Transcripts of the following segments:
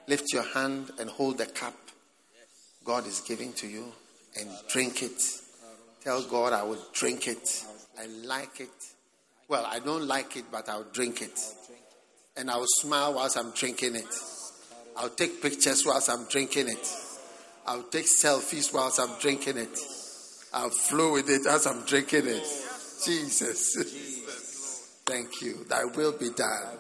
Lift your hand and hold the cup God is giving to you and drink it. Tell God, I will drink it. I like it. Well, I don't like it, but I'll drink it. And I'll smile whilst I'm drinking it. I'll take pictures whilst I'm drinking it. I'll take selfies whilst I'm drinking it. I'll flow with it as I'm drinking it. Jesus. Thank you. Thy will be done.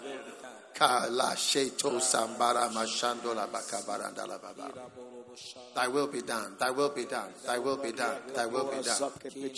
Thy will be done. Thy will be done. Thy will be done. Thy will be done.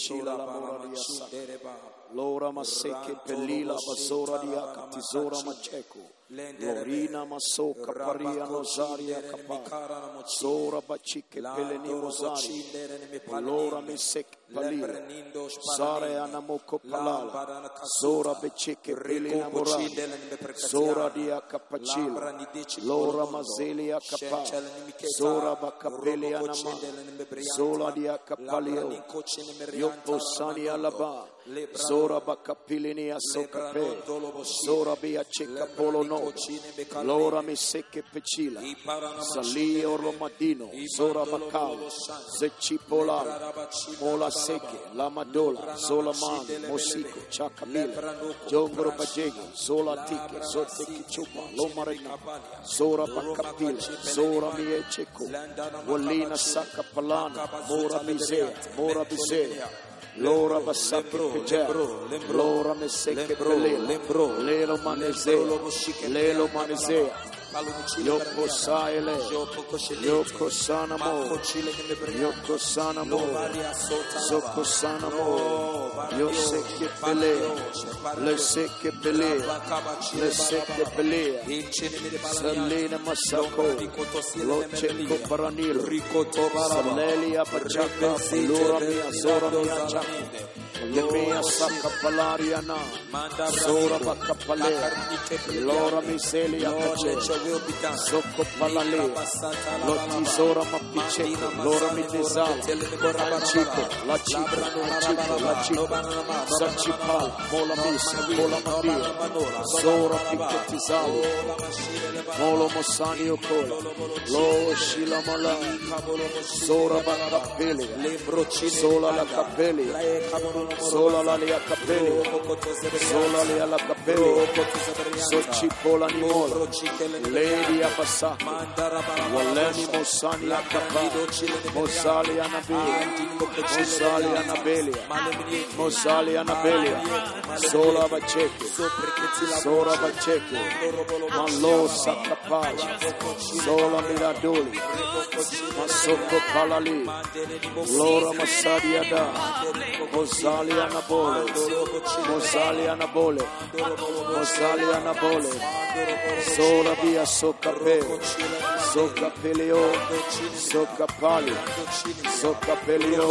Lora maseke pelila basora dia katizora macheko. Lorina masoka paria nozaria kapa. Sora bachike peleni mozari. Lora mesek palila. Zare anamoko palala. Zora bechike pelina morani. Zora dia kapachila. Lora mazelia kapa. Zora bakapeli anama. Zola dia kapalio. Yoposani alaba. Zora bakapilini asokape. Zora bia cheka polo no. Lora miseke pechila. Sali oromadino. Zora bakao. Zechipola. Mola seke. Lamadola. Zola man. Mosiko. Chakabila. Jongoro bajego. Zola tike. Zote kichupa. Lomareka. Zora bakapila. Zora miecheko. Walina saka palana. Mora bizea. Mora bizea. Lora basake pejero, Lora meseke pele, Lelo manezea, Yoko saile, Yoko sanamo, Yoko sanamo, Zoko sanamo, Yoseke pele, Leseke pele, Leseke pele, Salina masako, Locheko paranilo, Salelia bachaka, Lora mia, Zora mia, Lemia saka palariana, Zora bakapale, Lora miselia pache, Zoko palale, Loti zora mapiche, Lora mitezala, La chico, Sachipala, Mola misa, Mola madia, Zora piketizala, Molo mosani okola, Lo shila mala, Zora bakapele, Zola la capele, Sola la lia capele, Sola lia la capele, Sochipola ni mola, Lady Abasa, Waleni Mosani Akapido, Mosali Anabelia, Mosali Anabelia, Mosali Anabelia, Sola Bacheke, Sola Bacheke, Malo Sakapala, Sola Miradoli, Masoko Palali, Lora Masadiada, Mosali Anabole, Mosali Anabole, Mosali Anabole, Sola via Socapelio, Socapelio, Socapali, Socapelio,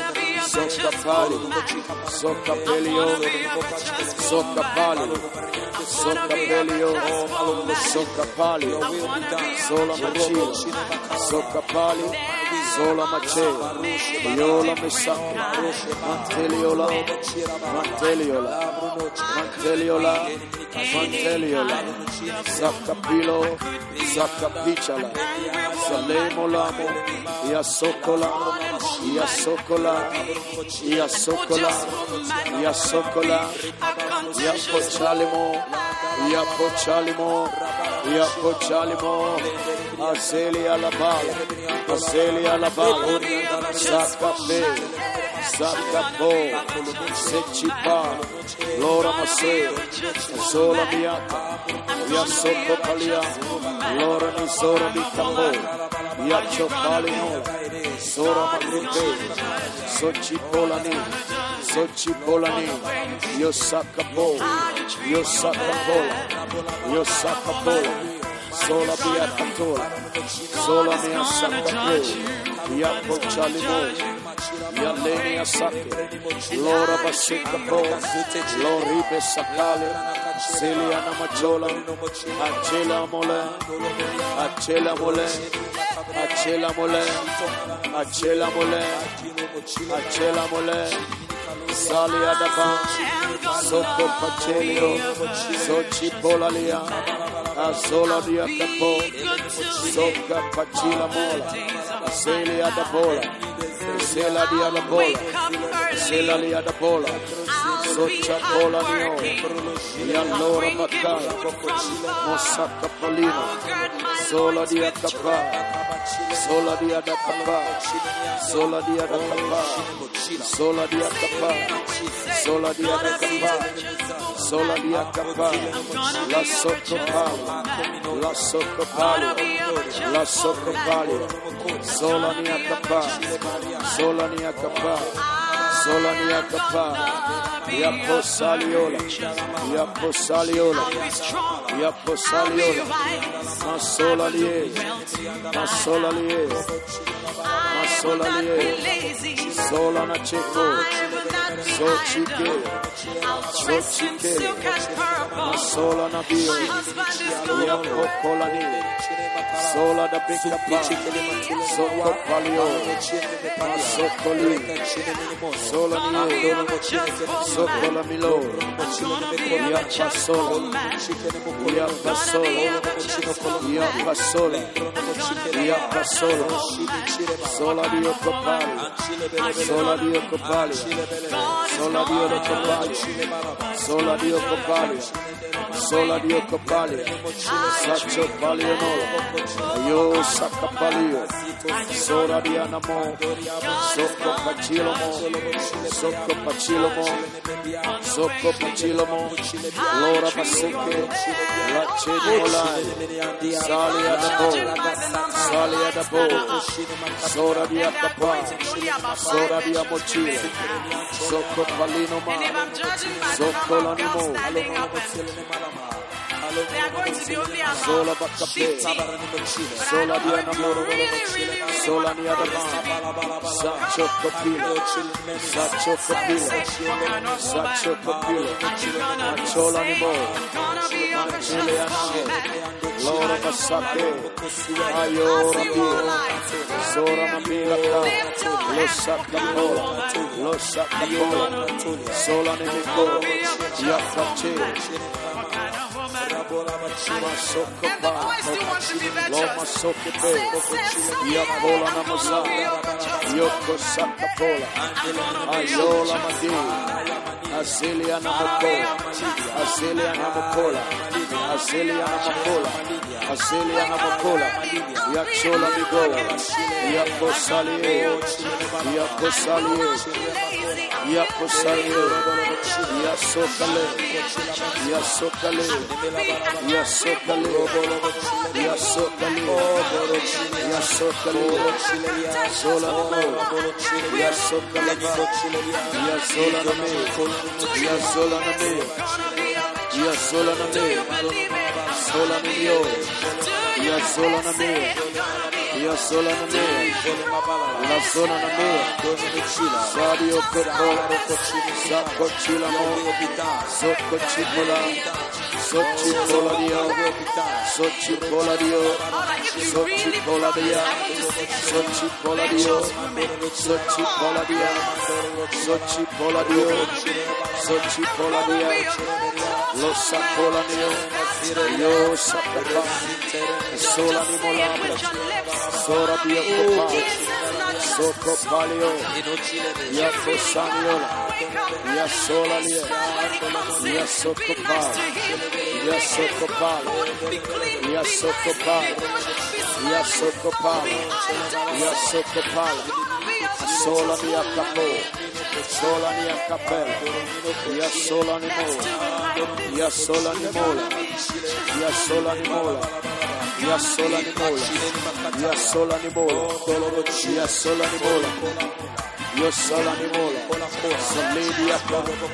Socapali, Socapelio, Socapali, Socapelio, Socapali, Sola Machila, Socapali, Sola Machela, Viola Messaca, Manteliola, Manteliola, Manteliola, Manteliola, Zacapilo, Zacapichala, Salemolamo, Iasocola, Iasocola, Iasocola, Iasocola, Iapochalimo, Iapochalimo, Iapochalimo, Azelia la bala, Azelia la bala, Zacape, Zacapo, Sechipa, Lora Maseo, Sola Biata, Yasoko Palia, Lora Misora Bicamo, Yacho Palino, Sora Macripe, Sochipolani, Sochipolani, Yosakapo, Yosakapola, Yosakapola, Sola Biacatola, Sola Mia Sakapo, Yapochalimo, Yalenia Sake, Lora Basikapo, Loribe Sakale, Celiana Machola, Achela Mole, Achela Mole, Achela Mole, Achela Mole, Achela Mole, Salia Daba, Soko Pachelio, Sochi Polalia, Azola dia capo, Soka Pachila Mola, Celia da Bola, Cela dia da Bola, Cela dia da Bola, Socha Bola Nio, Yallora Bacala, Mosaka Polino, Sola dia Capa, Sola dia da Capa, Sola dia da Capa, Sola dia Capa, Sola dia da Capa, Sola dia Capa, La Socopalo, La Socopalo, La Socopalo, Sola nia Capa, Sola nia Capa, Sola nia Capa, Yaposaliola, Yaposaliola, Yaposaliola, Masola lie, Masola lie, Masola lie, Sola na Checo, Sochike, Sochike, Masola na Bio, Yapopolani, Sola da Bicapa, Socopalio, Socoli, Sola Nio, Socola Milo, Yapasola, Yapasola, Yapasola, Yapasola, Sola Dio Copali, Sola Dio Copali, Sola Dio Copali, Sola Dio Copali, Sola Dio Copali, Sacho Palionola, Yo Sacapalio, Sola Dianamo, Soco Pachilomo, Soco Pachilomo, Soco Pachilomo, Lora Baseke, La Cediola, Salia da Bo, Salia da Bo, Sora dia Capa, Sora dia Mochila, Soco Palinoma, Soco Lanimo, Sola Bacape, Sola dia Namoro, Sola Niadama, Sacho Copilo, Sacho Copilo, Sacho Copilo, Machola Nimo, Manchiliano, Lora Basake, Ayora Pila, Sora Mamila, Lo Sacapola, Lo Sacapola, Sola Nemico, Yafache, Masocopa, Loma Socope, Yapola Namosa, Yoko Sacapola, Ayola Madi, Azelia Namocola, Azelia Namocola, Azelia Namocola, Azelia Namocola, Yachola Migola, Yaposalie, Yaposalie, Yaposalie, Yasokale, Yasokale, Yasokale, Yasokale, Yasokale, Sola Namo, Yasokale, Yasola Name, Yasola Name, Yasola Name, Sola Nio, Yasola Name, Yasola Name, La Sola Name, Sadio Copola, Sacochila Mo, Socochipola, Sochipola Dio, Sochipola Dio, Sochipola Dia, Sochipola Dio, Sochipola Dia, Sochipola Dio, Sochipola Dia, Lo Sapola Dio, Yo Sapapa, Sola Nimolabra, Sora Dio Copa, Socopalio, Yacosaniola, Yasola Lia, Yasocopal, Yasocopal, Yasocopal, Yasocopal, Yasocopal, Sola Mia Capo, Sola Mia Capella, Yasola Nimola, Yasola Nimola, Yasola Nimola, Yasola Nimola, Yasola Nimola, Yasola Nimola, Yosola Nimola, Solidia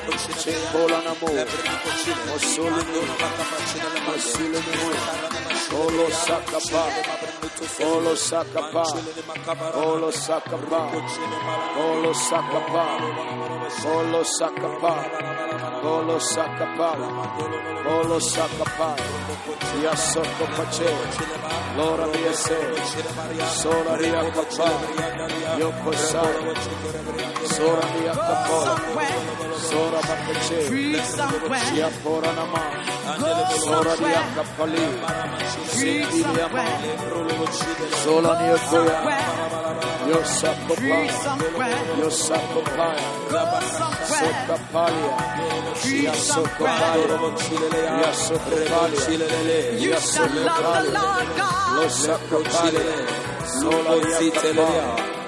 Cepola Namo, Mosolini, Mosilini, Olo sakapa, olo sakapa, olo sakapa, olo sakapa, olo sakapa, olo sakapa, olo sakapa. Yasoko pache, Lora diase, Sola ria kapa, Yoko sa, Sora ria kapola, Sora bakeche, Siapora nama, Sora ria kapali, Sindiliama, Sola nia koya, Yosakopa, Yosakopa, Sokapalia, Yasokopalia, Yasokopalia, You shall love the Lord God. Losakopalia, Sola Yatapa,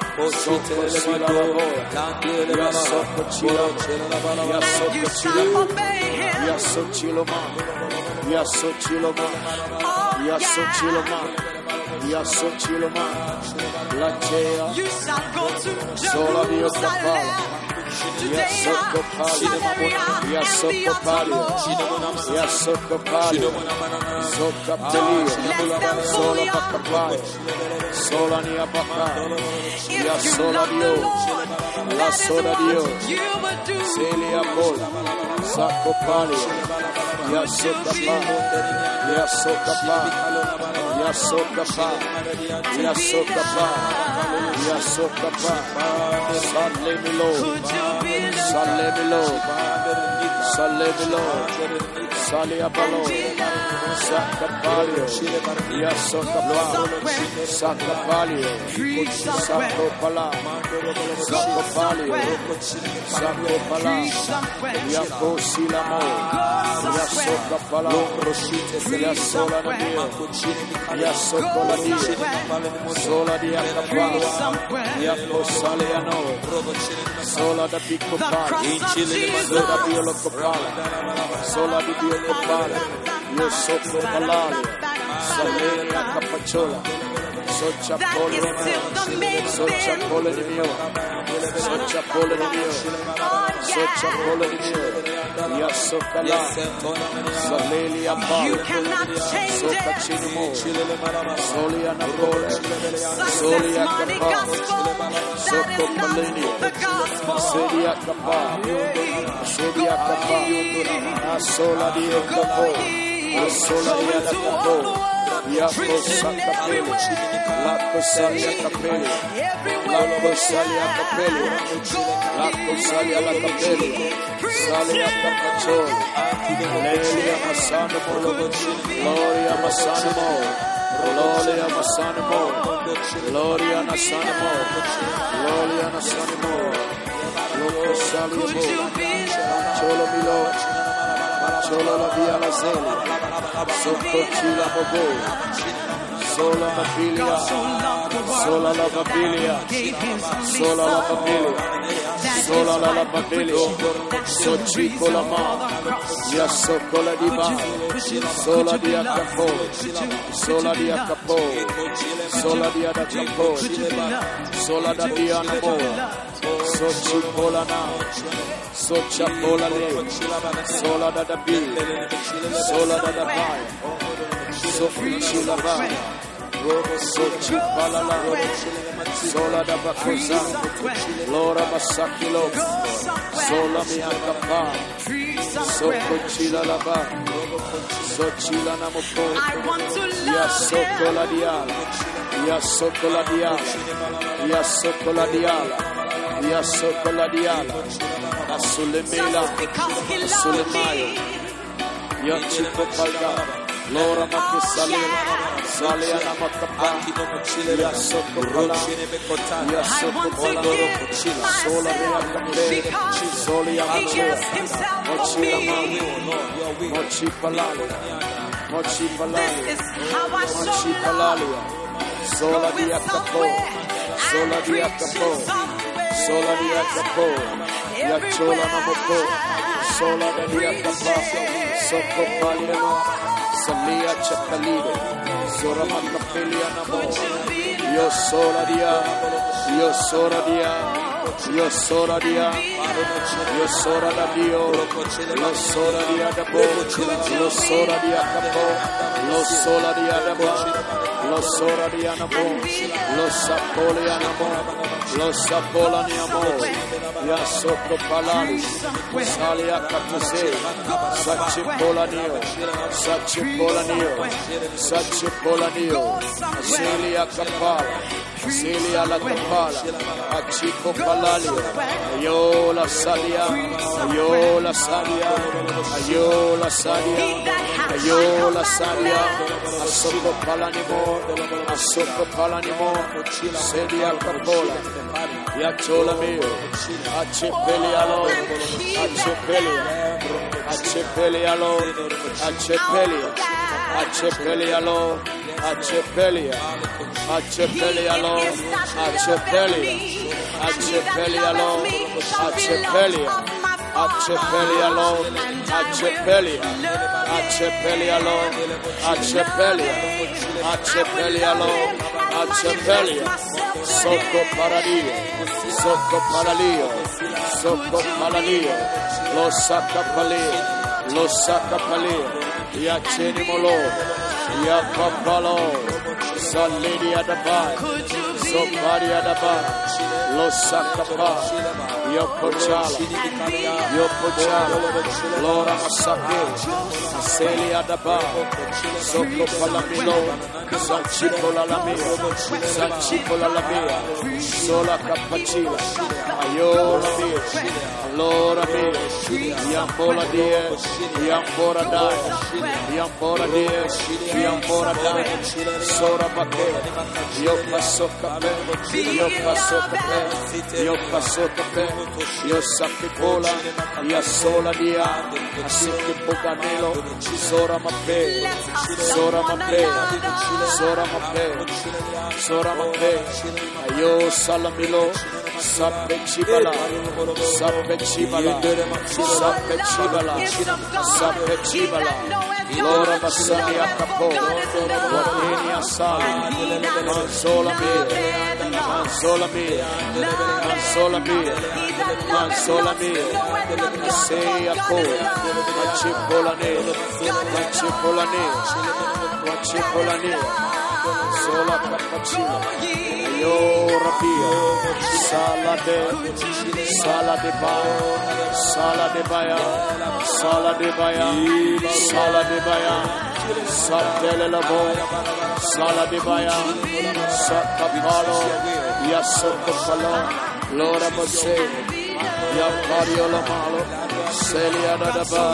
And you shall obey him. Yasochiloma, Yasochiloma, Yasochiloma, Yasochiloma, Lachea, You shall go to Sola Jerusalem. Today, Samaria, and the Yasokopalia, Zokapelio, Sola Bacapaya, Sola Niabaka, Yasola Dio, La Sola Dio, Celia Bola, Zacopalia, Yasokapa, Yasokapa, Yasokapa, Yasokapa, Yasokapa, Salemilo, Salemilo, Salemilo, Saliabalo, Sakapalio, Yasokapa, Sakapalio, Sakopala, Sakopalio, Sakopala, Yakosilamo, Yasokapala, Yasolanadio, Yasokoladio, Sola di Acapala, Yakosaliano, Sola da Picopala, Sola di Olocopala, Sola di Biocopala, Yosokopalalia, Salenia Capacciola, Socia Polo di mio, Socia Polo di mio, Socia Polo di mio, Socia Polo di mio, Yasokala, Salelia Pala, Socacinimo, Solia Napole, Solia Capa, Socopalini, Sedia Capa, Sedia Capa, Sola di Capo, Sola di Capo, Yakosakapeli, Lakosalia Capeli, Lakosalia Capeli, Lakosalia La Capeli, Salia Capaccioli, Lelia Massanimo, Gloria Massanimo, Gloria Massanimo, Gloria Massanimo, Gloria Massanimo, Locosalia Cholo Milo, Cholo la Via la Zela, Sococila Bobo, Sola la Filia, Sola la Babilia, Sola la Babilia, Sola la Babilia, Socico la Ma, Yasocola di Ba, Sola di Acapo, Sola di Acapo, Sola di Acapo, Sola da Dianamo, Socicolana, Sociapolane, Sola da Dabi, Sola da Dabai, Soficilaba, Socipalala, Sola da Bacosa, Lora Masakilo, Sola Miacapa, Sococila Laba, Socila Namopo, Yasocola Diala, Yasocola Diala, Yasocola Diala, Yasocola Diala, Asulemela, Asulemayo, Yachico Palda, Lora Makisalina, Saliana Macapa, Yasokopala, Yasokopola, Sola Reacapé, Solia Machia, Mochilama, Mochipalalia, Mochipalalia, Mochipalalia, Sola Diacapo, Sola Diacapo, Sola Diacapo, Yachola Namopo, Sola Diacapa, Socopaliano, Salia Chapalide, Soramakapelia Namo, Yo Sola Dia, Io sora dia, io sora da Dio, lo sora dia da Bo, lo sora dia capo, lo sora dia da Bo, lo sora dia na Bo, lo sapole anamo, lo sapola ni amo, ya sotto palali, sali a capuse, saci polanio, saci polanio, saci polanio, seli a capala, seli alla capala, a cico palalio, io la salia, io la salia, io la salia, io la salia, a sotto palanimo, a sotto palanimo, seli a capola, ya chola mio, a cepelialo, a cepelia, a cepelialo, a cepelia, a cepelialo, a cepelia, a cepelialo, a cepelia, a cepelialo, a cepelia, a cepelialo, a cepelia, a cepelialo, a cepelia, a cepelialo, a cepelia, sotto paradio, sotto paralio, sotto paralio, lo sacca palio, ya cenimolo, ya papalo, salidi adabai, sopari adabai, lo sacca pa, yo pochala, lora masake, seli adabai, sotto palamilo, sancipola la mia, sola capacila, ayola mia, allora mia, yambola die, yambora dai, yambora die, yambora dai, sora bacche, io passo cape, io passo cape, io passo cape, io sacchipola, io sola dia, asicchi poganelo, sora mappe, sora mappe, sora mappe, sora mappe, io salamilo, sappe cibala, sappe cibala, sappe cibala, sappe cibala, lora bassani a capo, guardini a sala, manzola mia, manzola mia, manzola mia, manzola mia, sei a cuore, macipola nera, macipola nera, macipola nera, sola capacina, io rapia, sala de baia, sala de baia, sala de baia, sala de baia, satele la boia, sala de baia, satapalo, ya sotopalo, lora bosse, ya pario la malo, selia da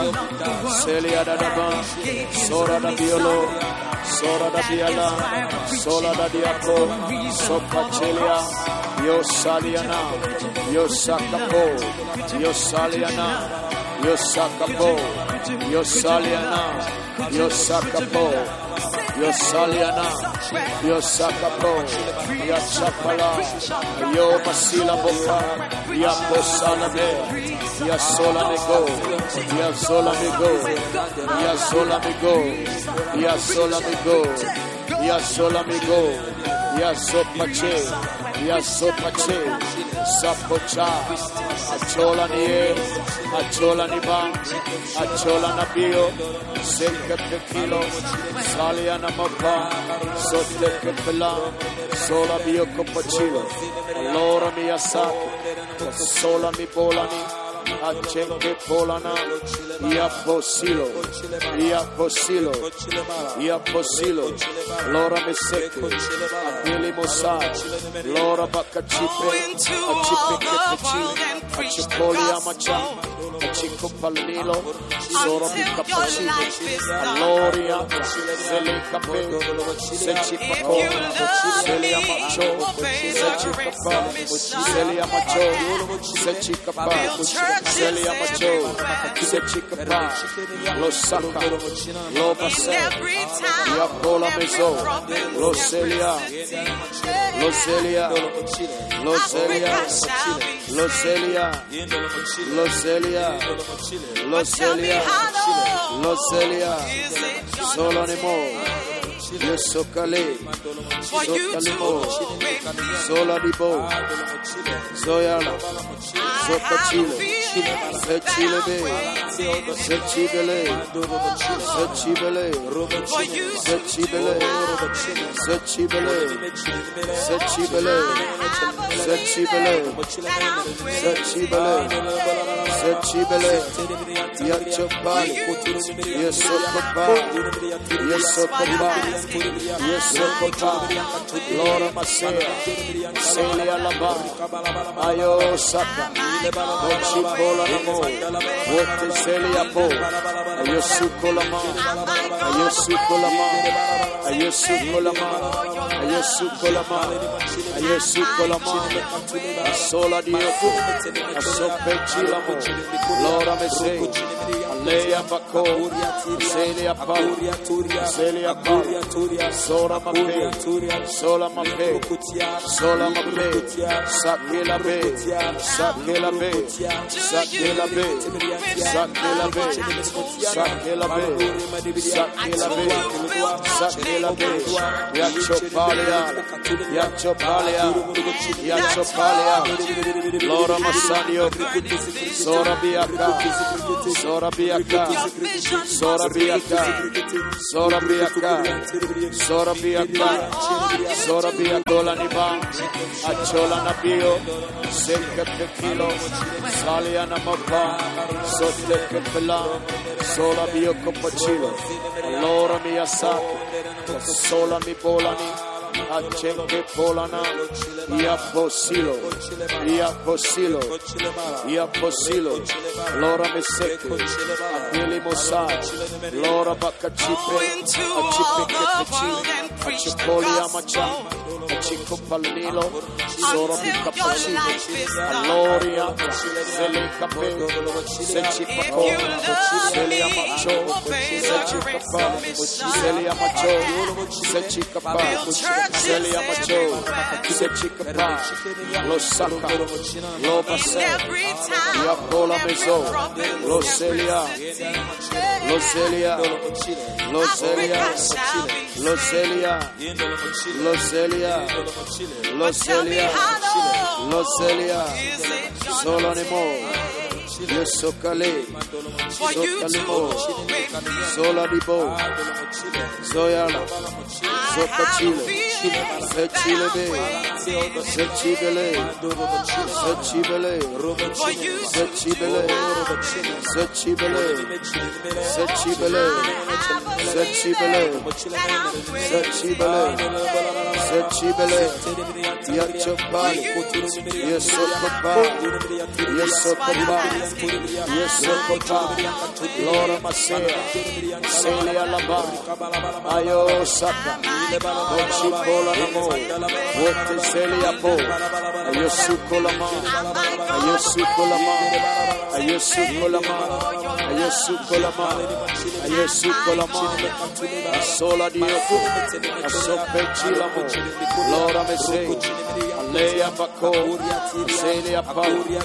ba, sora da biolo, sora da biala, sola da diaco, sopacelia, yo saliana, yo sacapo, yo saliana, yo sacapo, yo saliana, yo sacapo, yo saliana, yo sacapo, yo chapala, yo masila boca, ya posala me, ya sola me go, ya sola me go, ya sola me go, ya sola me go, ya sola me go, ya sopache, ya sopache, sapocha, achola ni ba, achola na bio, senke kilo, saliana mapa, sote kepela, sola bio copachilo, allora mi asaki, sola mi polani, accenche polana, ia possilo, l'ora me secco, abili mosai, l'ora baccacipe, accipe che accipoli amacia, accico palnilo, sora mi capacino, alloria, se le cape, se ci paco, se le amacio, se ci capa, se le amacio, se ci capa, se le amacio, se ci capa, lo sacca, lo basse, la cola meso, lo celia, lo celia, lo celia, lo celia, lo celia, lo celia, lo celia, solo animo, Yesokale, For you to Sokalimo, make me Soladibo, Zoyala, Zokachile, Zechilebe, Zechibele, Zechibele, for you to Zechibele, Zechibele, Zechibele, Zechibele, Zechibele, Zechibele, Yachopali, Yesokapa, Yesokapa, Yesokapa, Lord Masea, Celia Laba, Ayo Saka, Ochipola Namo, What is Celia Po, Ayosukolama, Ayosukolama, Ayosukolama, Ayosukolama, Ayosukolama, Asola Dioko, Asopechilamo, Lord Amese, Alea Bako, Celia Pa, Celia Pa, Sora Mape, Sola Mape, Sola Mape, Sakela Be, Sakela Be, Sakela Be, Sakela Be, Sakela Be, Sakela Be, Sakela Be, Yachopalia, Yachopalia, Yachopalia, Lora Masadio, Sora Biaka, Sora Biaka, Sora Biaka, Sora Biaka, Sora Biaka, Sora Biakola Niba, Achola Nabio, Senka Tequilo, Saliana Mapa, Sote Kepela, Sola Bio Copachilo, Lora Miasaki, Sola Mi Polani, Achenke Polana, Iaposilo, Iaposilo, Iaposilo, Lora Meseke, Abili Mosai, Lora Bacachipe, Achipe Kepechi, Achipoli Amacha, Achico Palmilo, Sora Bicapachi, Aloria, Sele Cape, Sechipaco, Selia Macho, Sechicapa, Selia Macho, Sechicapa, Selia Macho, Sechicapa, Los Saka, Lobase, Yapola Meso, Loselia, Loselia, Loselia, Loselia, Loselia, Loselia, Loselia, Solanimo, Yesokale, Sokalimo, Soladibo, Zoyala, Zokachile, Zechilebe, Zechibele, Zechibele, Zechibele, Zechibele, Zechibele, Zechibele, Zechibele, Zechibele, Yachopali, Yesokapa, Yesokapa, Yesokapa, Lora Masea, Celia Laba, Ayo Saka, Ochipola Namo, What is Celia Po, Ayosukolama, Ayosukolama, Ayosukolama, Ayosukolama, Ayosukolama, Asola Dioko, Asopechilamo, Lora Mese, Alea Bako, Celia Pa,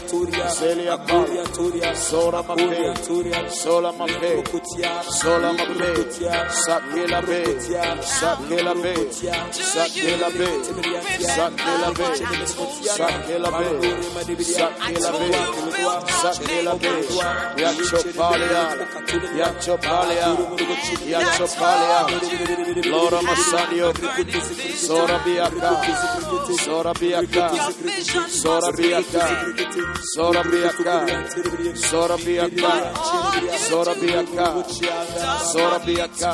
Celia Pa, Sora Mape, Sola Mape, Sola Mape, Sakela Be, Sakela Be, Sakela Be, Sakela Be, Sakela Be, Sakela Be, Sakela Be, Yachopalia, Yachopalia, Yachopalia, Lora Masadio, Sora Biaka, Sora Biaka, Sora Biaka, Sora Biaka, Sora Biaka, Sora Biaka, Sora Biaka,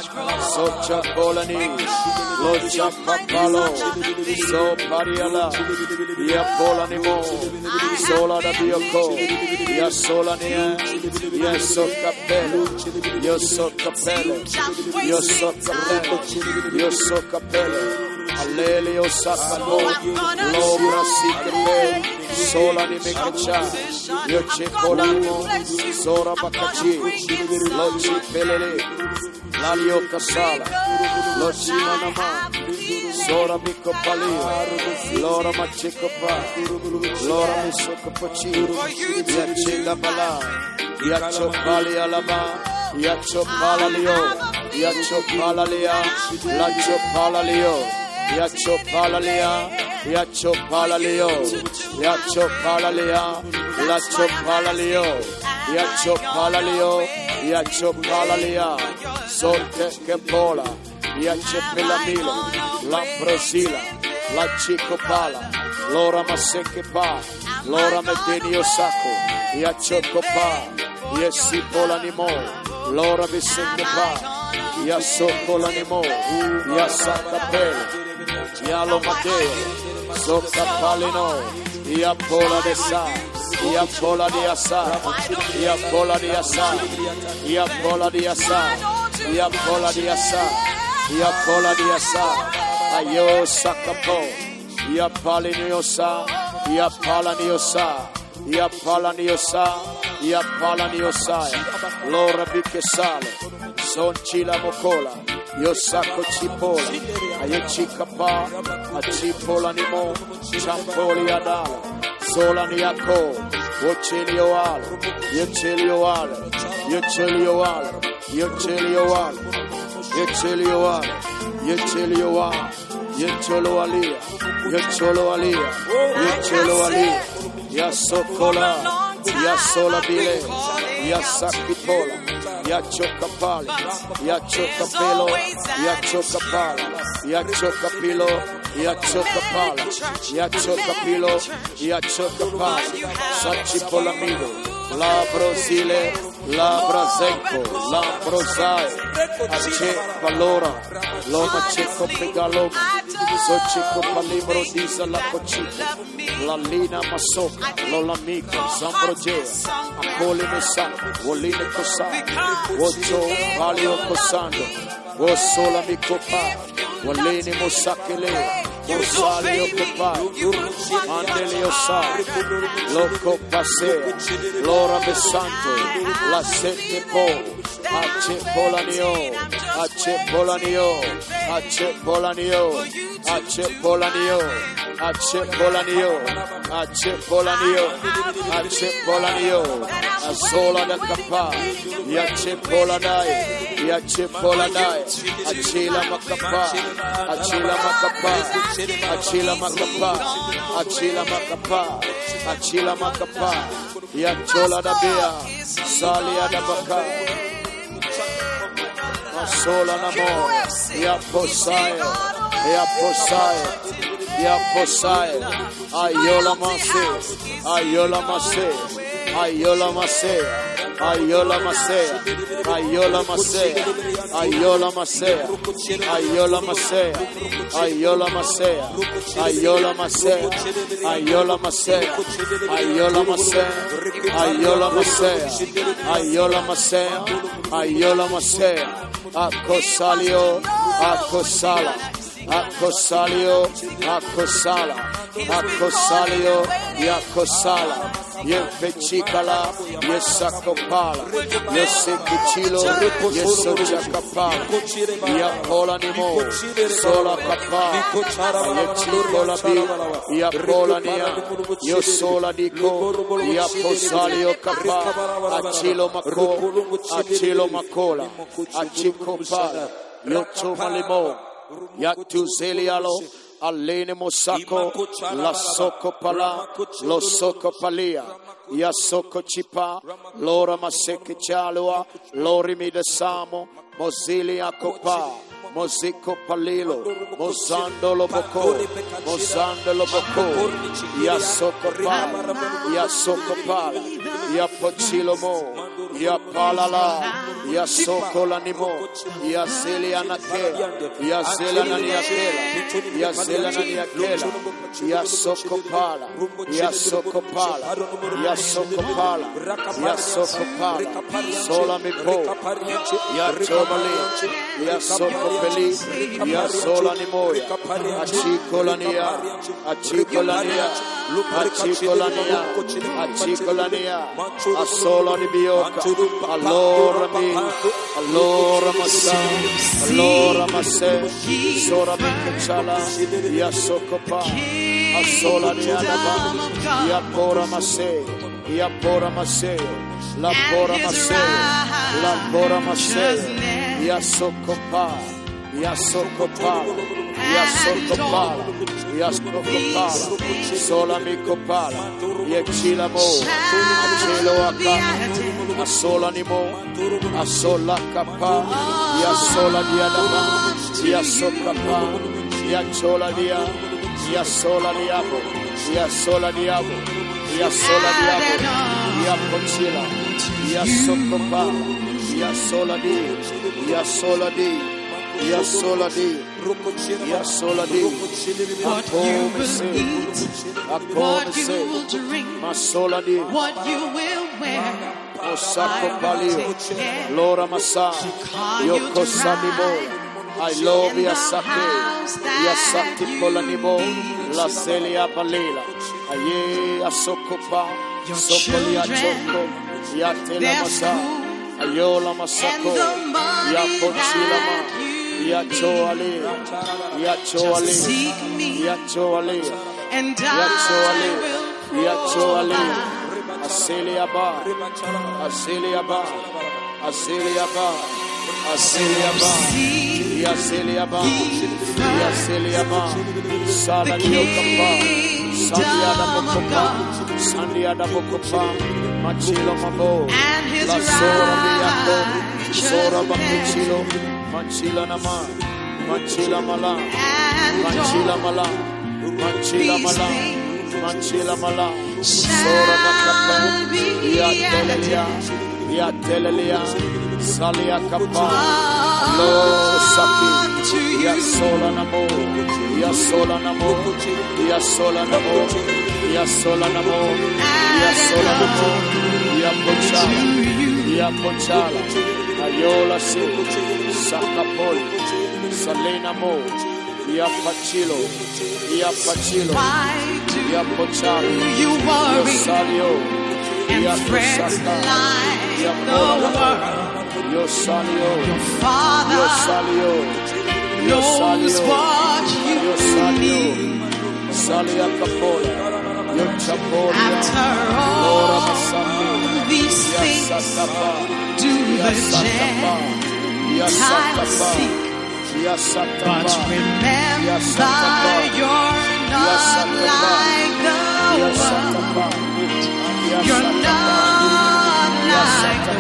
Socha Polani, Locha Papalo, So Pariala, Ya Polanimo, Sola da Bioko, Ya Solania, Ya Socapello, Ya Socapello, Ya Socapello, Ya Socapello, Alelio Sacamo, Lobra Sicape, Sola ni Mecacha, Yoche Polanimo, Sora Bacachi, Lochi Pelele, Lalio Casala, Lochi Manama, Sora Micopali, Lora Machicopa, Lora Misocopachi, Yachiga Bala, Yachopali Alaba, Yacho palalio, Yacho palalia, Lacho palalio, Yacho palalia, Yacho palalio, Yacho palalia, Lacho palalio, Yacho palalio, Yacho palalia, Solte che pola, Yache pelamilo, La prosila, La chico pala, Lora maseke pa, Lora medenio sacco, Yacho copa, Yesi polanimo, Lora visenge pa, Yaso l'animo, Yasacapel, Yalo Mateo, Socapalino, Iapola de Sa, Iapola de Asa, Iapola de Asa, Iapola de Asa, Iapola de Asa, Iapola de Asa, Ayo Sacapo, Iapaliniosa, Iapalaniosa, Iapalaniosa, Iapalaniosa, Lora Bicesale. Son chila mokola, yo saco chipola, aye chicapa, a chipola nimo, champoli adala, sola niako, ochelioal, yochelioal, yochelioal, yochelioal, yochelioal, yochelioal, yochelioalia, yochelioalia, yochelioalia, ya socola, ya sola bile, ya sacipola. Yachokapali, Yachokapelo, Yachokapala, Yachokapilo, Yachokapala, Yachokapilo, Yachokapala, Sachipolamino, La Brosile, La Brazenco, La Brosai, Ache Valora, Loma Checo Pegaloma, Sochico Palibro Disa La Cochita, La Lina Masoca, Lolamico, Zambrogea, Acoli Messaco, Woline Cosai, Wocho, Valio Cosando, Wosola Micopa, Wolene Mosakele, Wosalio Copa, Mandelio Sa, Loco Pasea, Lora Besanto, La Sette Po, Ache Polanio, Ache Polanio, Ache Polanio, Ache Polanio, Ache Polanio, Ache Polanio, Ache Polanio, Asola da Capa, Yache Poladai, Yache Poladai, Achila Macapa, Achila Macapa, Achila Macapa, Achila Macapa, Achila Macapa, Yachola da Bea, Salia da Baca, Asola Namo, Yaposai, Yaposai, Yaposai, Ayola Mase, Ayola Mase, Ayola Mase, Ayola Mase, Ayola Mase, Ayola Mase, Ayola Mase, Ayola Mase, Ayola Mase, Ayola Mase, Ayola Mase, Ayola Mase, Ayola Mase, Ayola Mase, Acosalio, Acosala, Acosalio, Acosala, Acosalio, Yacosala, Yefechicala, Yesacopala, Yesekichilo, Yesojacapala, Yapolanimo, Sola Capa, Yechicolabi, Yapolania, Yosola Dico, Yaposalio Capa, Achilo Maco, Achilo Macola, Achicopala, Yochomalimo, Yatu Zelialo, Alene Mosako, La Soko Pala, Lo Soko Palia, Ya Soko Chipa, Lora Maseke Chalua, Lori Midasamo, Mozilia Copa, Mosico Palilo, Mosando Loboco, Mosando Loboco, Ya Soko Pala, Ya Soko Pala, Ya Pochilomo, Ya Palala, Ya Soko Lanimo, Ya Zelianake, Ya Zelananiakela, Ya Zelananiakela, Ya Soko Pala, Ya Soko Pala, Ya Soko Pala, Ya Soko Pala, Sola Mipo, Ya Chomali, Ya Soko Peli, Ya Sola Nimoya, Achicolania, Achicolania, Achicolania, Achicolania, Asola Nibioca, Allora mi, Allora Massa, Allora Masse, Sora Bicacciala, Ya Socopa, Asola Niadaba, Ya Pora Masse, Ya Pora Masse. Lampora Masea, Yasokopala, Sola Mikopala, Yechila Mo, Achelo Akama, Asola Nimo, Asola Kapa, Yasola Diadama, Yasokapa, Yachola Dia, Yasola Diabo, Yasola Diabo, Yasola Diabo, Yapochila, Yasokopa, Yasola Di, Yasola Di, Yasola Di, Yasola Di, what you will eat, what you will drink, Masola Di, what you will wear. Osako Palio, Lora Masa, Yoko Sanimo, I love Yasaki Polanimo, La Celia Palila, Aye Asokopa, Sokolia Choko, Yatela Masa, Ayola Masako, Yapochilama, Yachoale, Yachoale, Yachoale, And Yachoale, Aselia Ba, Aselia Ba, Aselia Ba, Aselia Ba, Yaselia Ba, Yaselia Ba, Saladio Kapa, Sandiada Mokopa, Sandiada Mokopa, Machilo Mabo, La Sora Biako, Sora Bakuchilo, Machila Nama, Machila Mala, Machila Mala, Machila Mala, Machila Mala, Sora Nakapa, Yatelelia, Yatelelia, Salia Kapa, Lo Saki, Yasola Namo, Yasola Namo, Yasola Namo, Yasola Namo, Yasola Namo, Yapochala, Yapochala, Ayola Se, Sakapol, Salena Mo, Yapachilo, Yapachilo, Yapochala, you worry Yosalio, and fret like the world. Yosalio, Your Father Yosalio, knows what you need. Salia Capola, Yochapola, After all these things do the Gentiles seek. But remember, you're not like the world. You're not like the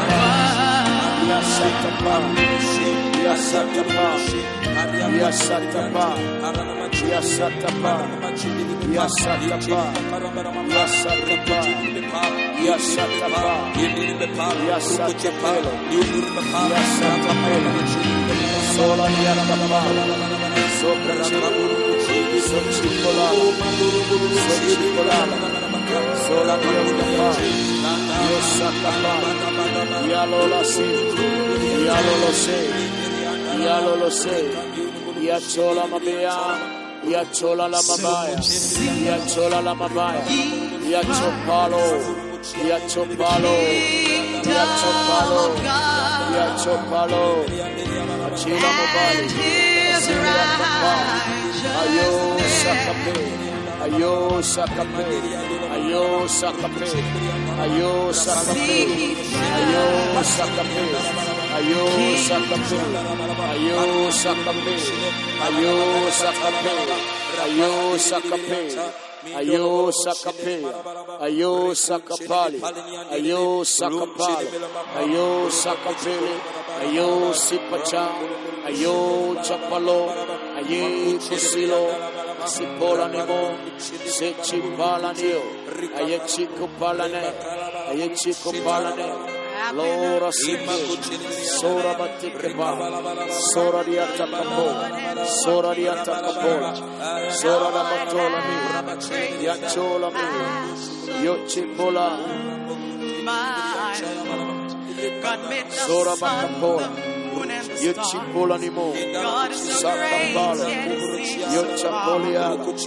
Yachola Mabea, Yachola la Mabaya, Yachola la Mabaya, Yachopalo, Yachopalo, Yachopalo, Yachopalo, Achila Mobali, Ayo Sakape, Ayo Sakape, Ayo Sakape, Ayo Sakape, Ayo Sakape, Ayo Sakape, Ayo Sakape, Ayo Sakape, Ayo Sakape, Ayo Sakape, Ayo Sakapali, Ayo Sakapali, Ayo Sakapele, Ayo Sipacha, Ayo Chapalo, Aye Kusilo, Sipola Nemo, Sechipala Neo, Aye Chico Palane, Aye Chico Palane, Lora Sima, Sora Batikaba, Sora Diatacapo, Sora Diatacapo, Sora Batola Mi, Yachola Mi, Yochipola, Sora Bacapola, Yochipola Nimo, Sakapala, Yochapolia,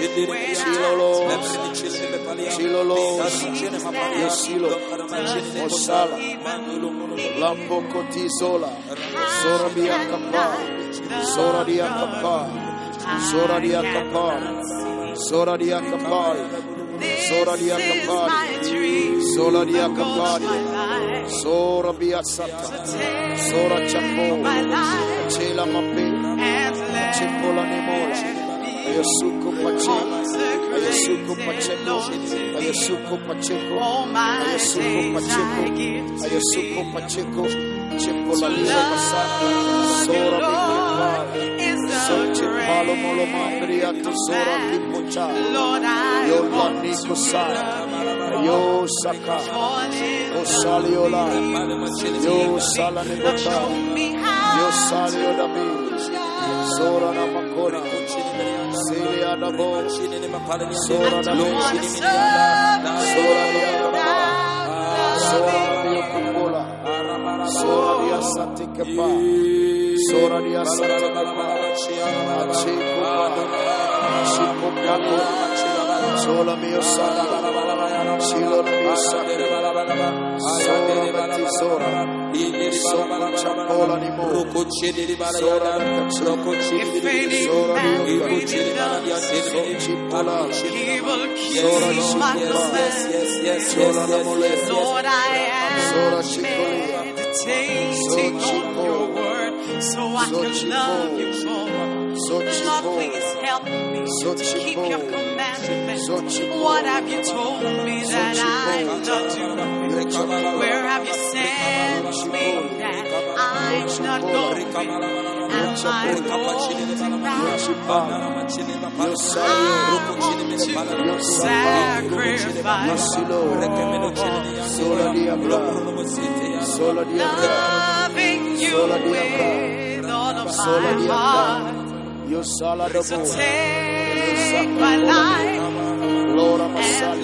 Chilolos, Yosilo, Osala, Lambo Cotisola, Sora Diacapa, Sora Diacapa, Sora Diacapa, Sora Diacapa, Sora Diacapa, Sora Diacapa, Sora Biasata, Sora Chapo, Chela Mapi, Chipola Nimola, Ayasuko Pacheco, Ayasuko Pacheco, Ayasuko Pacheco, Ayasuko Pacheco, Ayasuko Pacheco, Chipola Lima Sata, Sora Bipa, Chipalo Moloma, Briato Sora Pipocha, Yola Nico Sara, Yo Saka, Yo Saliola, Yo Salanibota, Yo Salio Dabi, Sora Namakori, Celia Dabo, Sora Dabi, Sora Diababa, Sora Diokupola, Sora Dia Satikapa, Sora Dia Satikapa, Chico Paco, Sola Mio Sala, Chilo Mio Sala, Sora Batisora, Sora Chapola Nimo, Sora Cachi, Sora Chipola, Sora Chipola, Sora Namole, Sora Chipola, so I can love you more. Lord, please help me to keep your commandments. What have you told me that I've not done? Where have you sent me that I'm not going? Am I going to sacrifice loving you with all of my heart? So take my life Lord, and let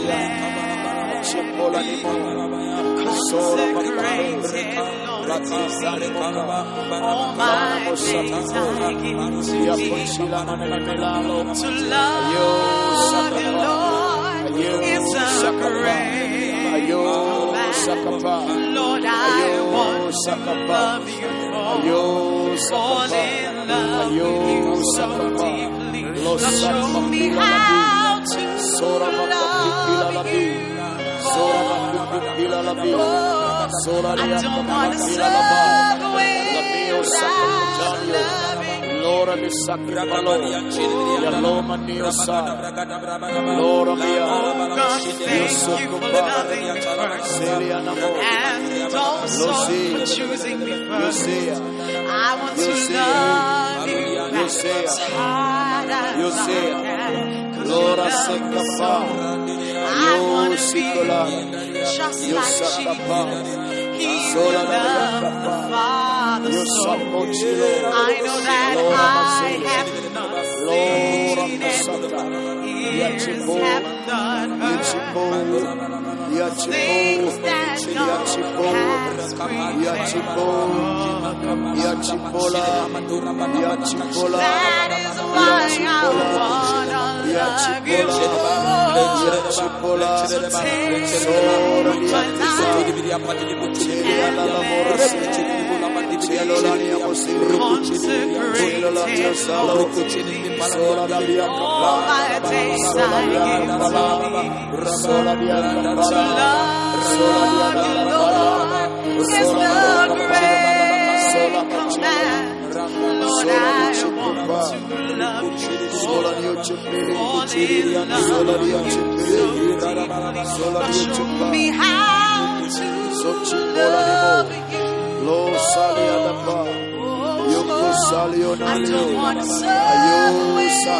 me consecrated, Lord, all my days I give to thee. To love you, Lord, is a great command. Lord, I want to love you more, fall in love with you so deeply. Lord, show me how to love you. I don't want to serve without loving. Lord, I'm sacrificing. Lord, I'm Lord, I'm God, thank you for loving me first, and also for choosing me first. I want to love you as hard as I can. Lord, I I want to be just like Jesus. He loved the Father so. I know that I have not seen and ears have not heard things that no hands created. That is why I wanna love you. So take my show me how to love you. I don't want to serve without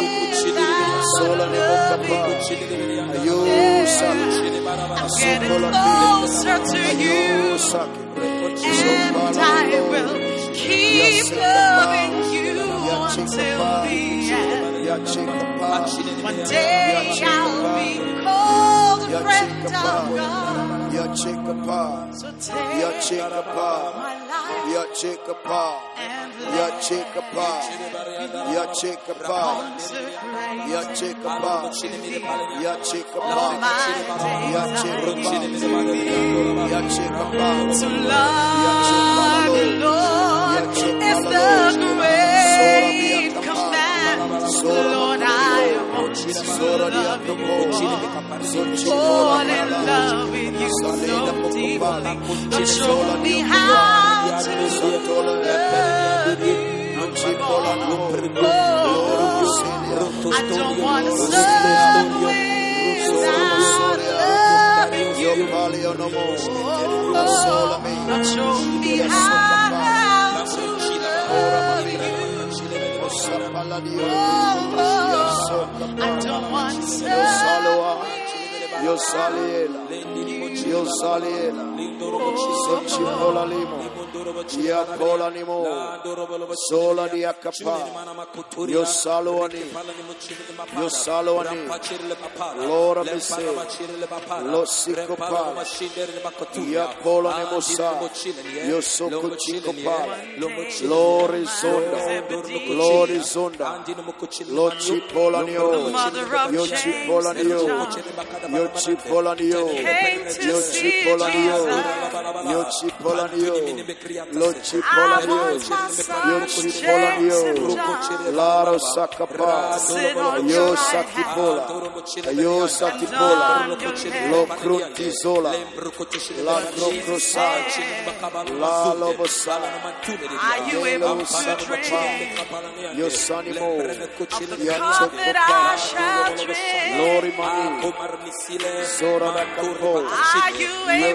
I'm getting closer to you, and I will keep loving you until the end. One day I'll be called a friend of God. So take my life and let me consecrate all my days to love you, Lord, is the great command. Lord, I want to love you more. Fall in love with you so deeply. Show me how to love you. I don't want to serve without loving you. Show me how to love you. I don't want to serve Yo saliela, Sochipola limo, Yakola nimo, Sola di Akapa, Yo Saloani, Lora Bese, Lo Sikopa, Yakola nemosa, Yo Soko Chikopa, Lori Zonda, Lori Zonda, Lo Chipola nio, Yo Chipola nio, Yo Chipola nio, Yo Chipola nio, Yo Chipola nio, Lo Chipola nio, Yo Chipola nio, Laro Sakapa, Yo Sakipola, Yo Sakipola, Lo Cruntizola, La Crocrosa, La Lobosa, Yo Sakapa, Yo Sanimo, Yachokopa, Lori Mani, Zora da Capo, Yo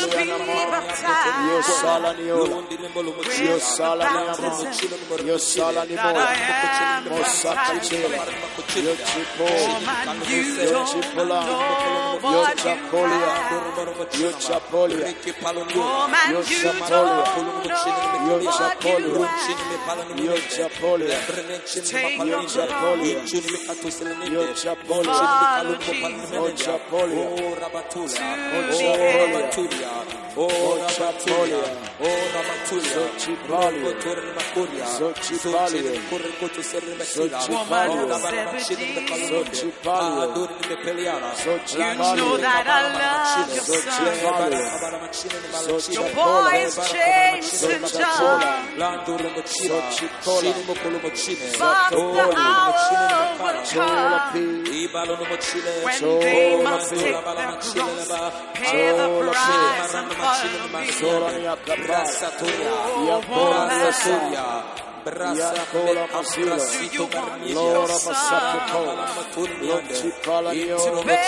Salanio, Yo Salanio, Yo Salanimo, Mosacachela, Yo Chipo, Yo Chipola, Yo Chapolia, Yo Chapolia, Yo Chapolia, Yo Chapolia, Yo Chapolia, Yo Chapolia, Yo Chapolia, Yo Chapolia, You know that I love your son. Your boy is James and John. But the hour will come when they must take their cross, pay the price and follow me. Yakola Masila, Lora Masakopo, Lochipalanio,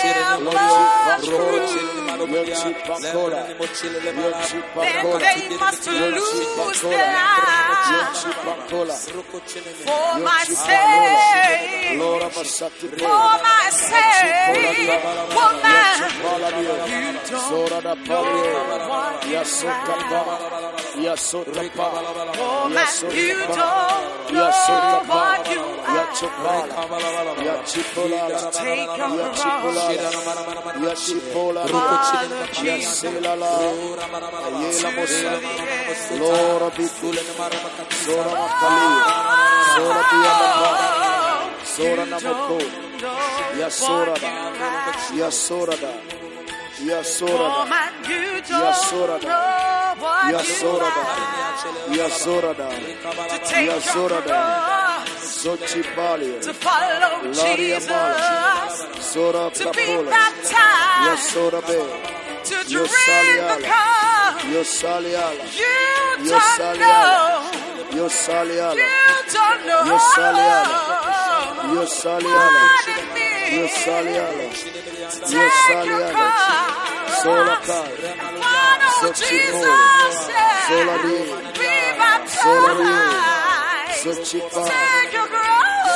Lochipacola, They must lose their lives for my sake, Lora Masakopo, for my sake, woman. You Zora da Pali, Yasotapa, Yasotapa, woman, you don't know what you are. Yachipola, Take your cross, Yachipola, follow Jesus. Yaselala, Ayela Mosa, Lora Bikule, Zora Makali, Zora Bianapa, Zora Namoko, Yasorada, Yasorada, Yasorada, Yasorada, Yasorada, Yasorada, Yasorada, Zochipalia, To follow Jesus, Zora to be Capola, baptized, Yasorabe, to drink the cup. Yosaliala, You don't know. Yosaliala, You don't know. Yosaliala, Yosaliala, What it means. Yosaliala, Take your cross. Solakai, Follow Jesus. Soladi, Be baptized. Sochipa, Take your cross.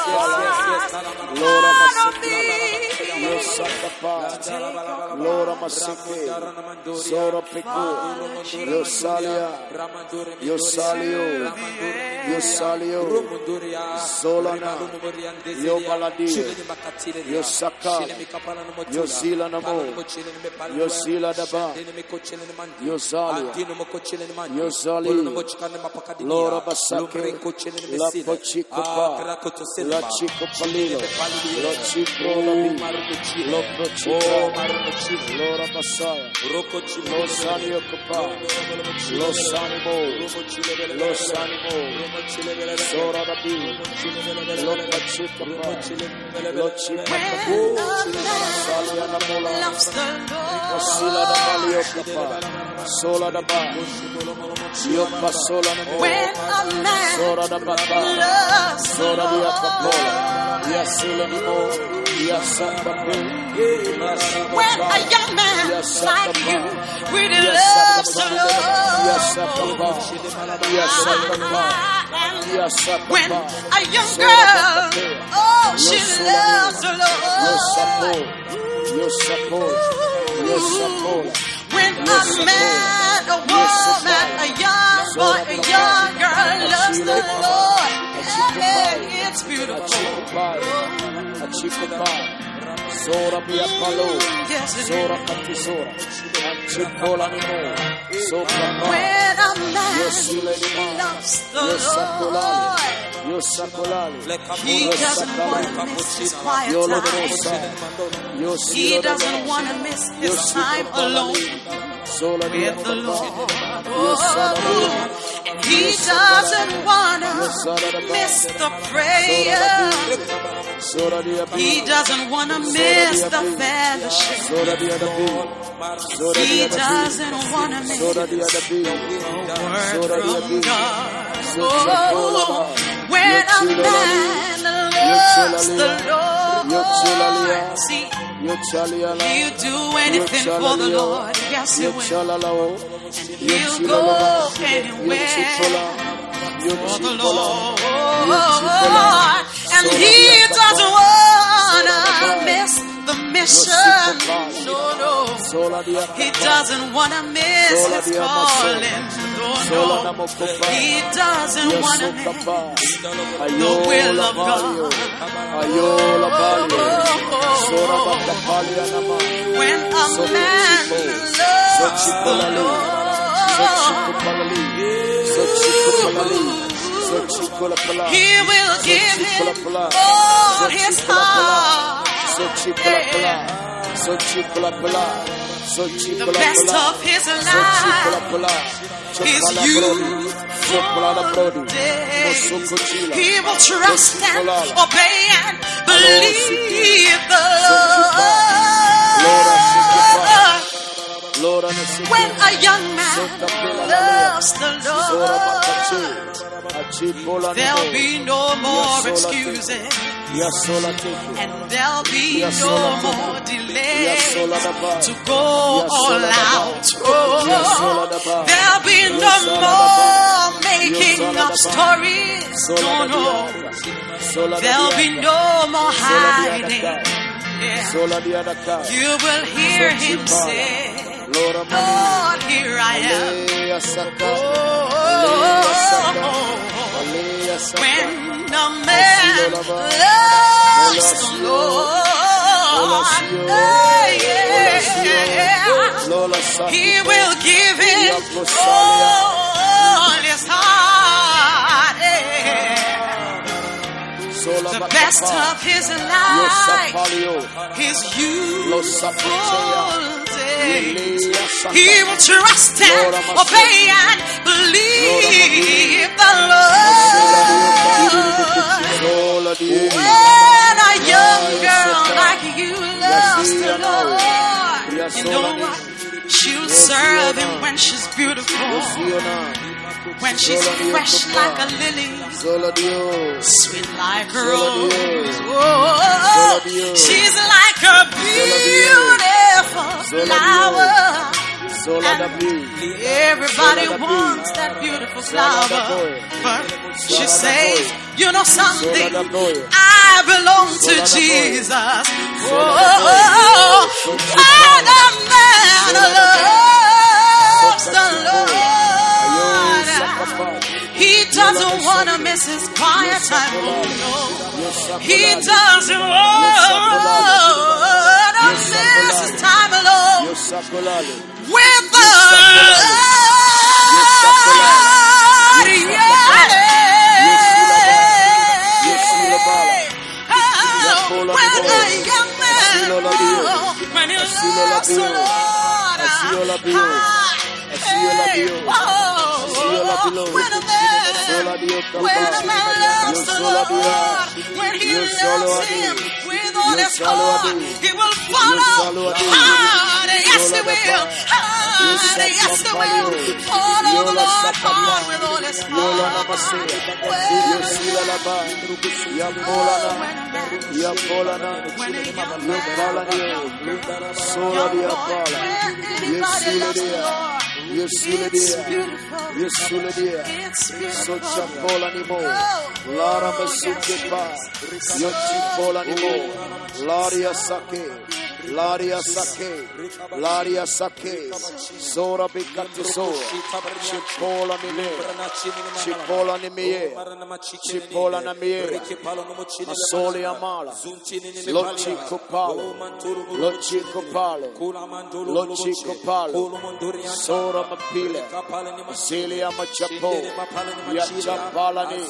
Lora Follow Masiki, me. Yosakapa, Lora Masiki, Zora Piku, Yosalia, Yosalio, Yosalio, Solana, Yobaladi, Yosaka, Yosila Namo, Yosila Daba, Yosalia, Yosali, Lora Basake, La Pochikopa, La Chicopalilo, La Chicolabi, Lord Messiah, Lord Sani Okapa, Lord Sani Mo, Lord Sani Mo, Sora Rabi, Lord Pachikapa, Lord Chipakapo, Saliana Mola, Sila da Bali Okapa, Sola da Ba, Yopa Sola Namo, Sora da Baka, Sora di Akapola, Yasila Namo, Yasakape. When a young man like you really loves the Lord, when a young girl, oh, she loves the Lord. When a man, a woman, a young boy, a young girl loves the Lord, it's beautiful. Sora Pia Palo, Sora Patisora, and Chipola Nimo, Sopra, when a man loves the Lord, he doesn't want to miss his quiet time. He doesn't want to miss his time alone with the Lord. And he doesn't want to miss the prayer. He doesn't want to miss the fellowship. He doesn't want to miss the word from God. Oh, when a man loves the Lord, see, he'll do anything for the Lord. Yes, he will. And he'll go anywhere for the Lord. And he doesn't want to miss the mission. No. He doesn't want to miss his calling. No. He doesn't want to miss the will of God. When a man loves the Lord, he will give him all his heart. The best of his life is youthful days. He will trust and obey and believe the Lord. When a young man loves the Lord, there'll be no more excuses. And there'll be no more delays to go all out. There'll be no more making up stories. No. There'll be no more hiding. Yeah. You will hear him say, Lord, here I am. When a man loves the Lord, he will give him all his heart. The best of his life, his youthful days. He will trust and obey and believe the Lord. When a young girl like you loves the Lord, you know what? She'll serve him when she's beautiful, when she's fresh like a lily, sweet like a rose. Oh, she's like a beautiful flower. And everybody wants that beautiful flower. But she says, you know something? I belong to Jesus. Oh, and a man loves the Lord. He doesn't want to miss his quiet time. Oh, no. He doesn't want to miss his time alone with the Lord. Yeah. When a young man Yes, Lord. When a man loves the Lord, when he loves him with all his heart, he will follow hard. Yes, he will. Yes, he will. Follow the Lord hard with all his heart. Laria Sake, Sora Bicatiso, Chipola Nimie, Masoli Amala, Lochi Copalo, Sora Mapile, Celia Machapo, Yachapalani,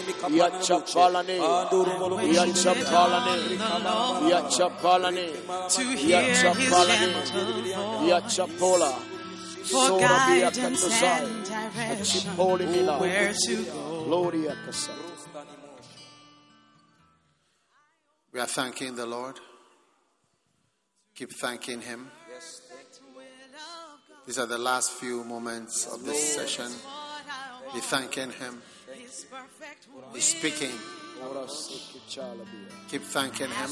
To hear his gentle voice for guidance and direction, where to go. We are thanking the Lord. Keep thanking him. These are the last few moments of this session. Be thanking him. Be speaking. Keep thanking him.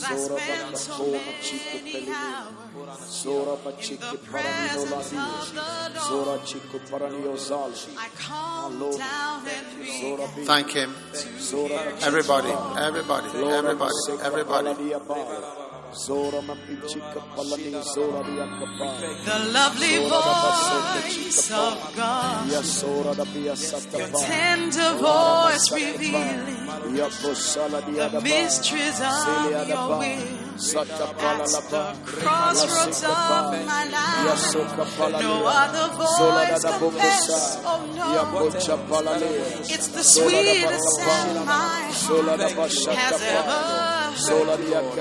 Thank him. Everybody. The lovely voice of God, your tender voice revealing the mysteries of your will. At the crossroads of my life, no other voice compares. Oh no, it's the sweetest sound my heart has ever heard.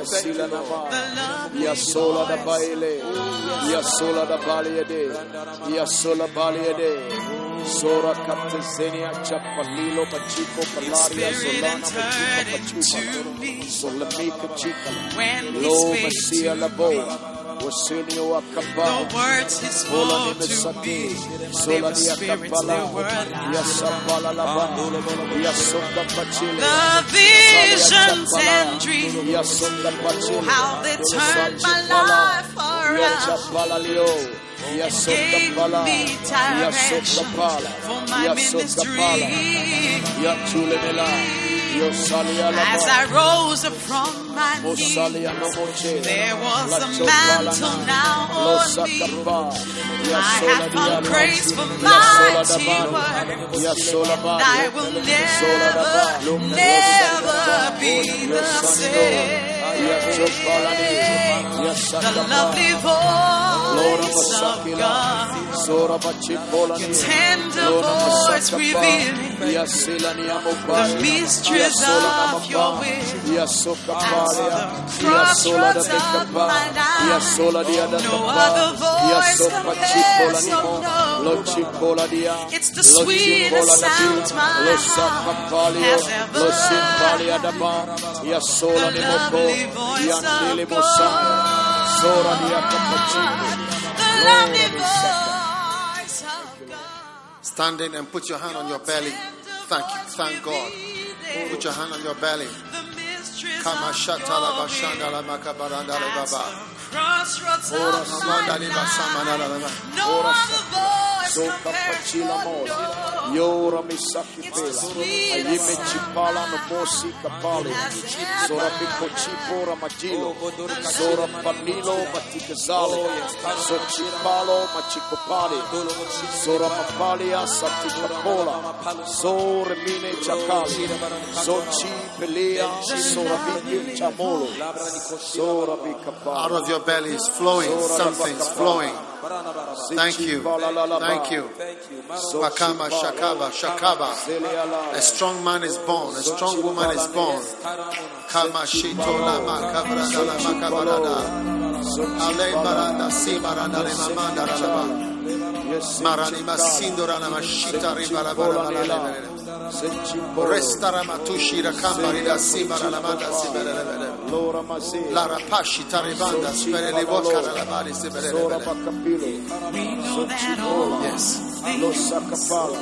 Sora Captezenia Chapalilo Pachico Palaria Solana Solamica Chica Lo Messia Labo Wasilio Acapa the words he spoke to me, they were spirits, they were alive. The visions and dreams, how they turned my life around. Gave me direction for my ministry. As I rose up from my knees, there was a mantle now on me. I have found grace for mighty work, and I will never be the same. The lovely voice of God, your tender voice revealing the mysteries of your will. At the crossroads of my life, no other voice compares. Oh no, it's the sweetest sound my heart has ever heard. The lovely voice of God, the lovely voice of God. Standing and put your hand on your belly. Thank God. Put your hand on your belly. Kama shatala bashanda la makabaranda la baba. Crossroads of my life, no other voice compares. Yora misaki pela, ayime chipala no mosi kapale, sora bikochi pora majilo, sora panilo matikazale, so chipalo machikopale, sora mapalia satikapola, so remine chakali, so chipelia, sora biki chamolo, sora bikapala. Out of your belly is flowing, something's flowing. Thank you. Thank you. Pakama Shakaba Shakaba. A strong man is born, a strong woman is born. Kama Shito Lama Kabrada Lama Kabarada. Ale baranda si baranda le mamanda la Marani masindora na mashita ribala bala Restara matushi rakambari da simara la manda sibere la rapashi taribanda sibere le voca la bari sibere. Yes. Lo sakapala.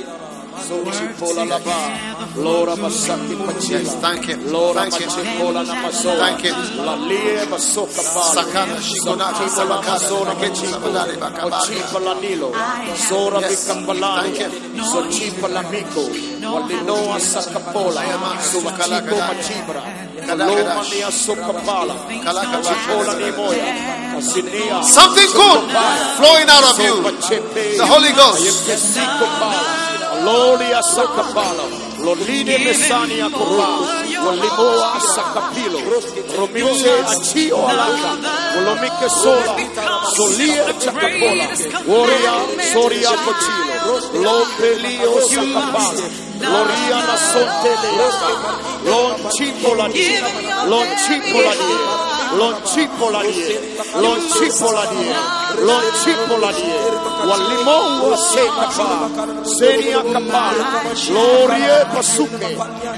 Lora Masaki Pachila. Thank him. Lora Thank him. Machipola Namasola. Thank him. La Lia Masoka Pala. Sakana Shigonati Sachipola Masona Machipo. Ochipa la Nilo. Sora Vicapalani. Sochipa la Miko. Walinoa Sakapola. Sumachipo Machibra. Loma Nia Sokapala. Machipola Nimoya. Something good flowing out of you. The Holy Ghost. Loria Sakapala, Lolide Messania Kopa, Lolimoa Sakapilo, Romiche Achio Alaka, Olomike Sola, Solia Chacapola, Warrior Soria Cochilo, Lompelio Sakapala, Loria Nasonte Leaka, Lon Chipolani, Lon Chipolani, Lon Chipolani, Lon Chipolani, Lon Chipolani, Walimo Sekapa, Senia Kapala, Gloria Pasuke,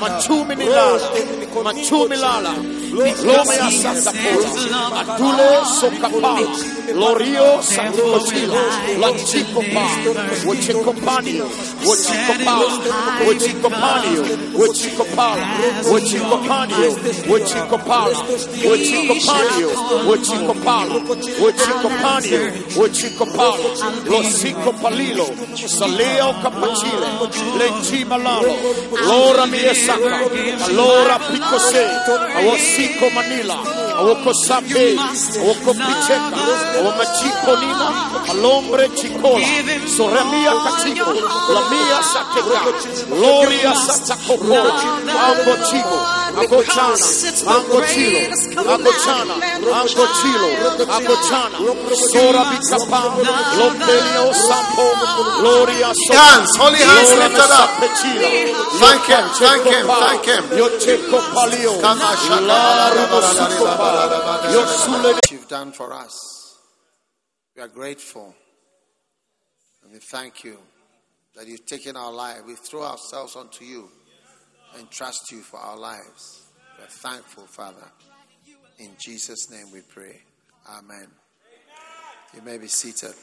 Machumilala, Lomea Sasapola, Atule Sokapala, Lorio Santochila, Lanchicopa, Wachicopania, Wachicopala, Wachicopania, Wachicopala, Wachicopania, Wachicopala, Wachicopania, Wachicopala, Wachicopania, Wachicopala, Losico Palilo, Saleo Capacile, Lencimalalo, Lora Miesaka, Lora Picose, Awosico Manila, Awokosape, Awokopicheka, Awomachipolina, Alombre Chicola, Soremia Cachico, La Mia Sateka, Gloria Satacopola, Angochigo, Agochana, Angochilo, Agochana, Angochilo, Agochana, Sora Bicapa, Lompelio Sampo, Gloria Hands, holy hands lifted up. Thank him, thank him, thank him. What you've done for us, we are grateful. And we thank you that you've taken our life. We throw ourselves onto you and trust you for our lives. We are thankful, Father. In Jesus' name we pray. Amen. You may be seated.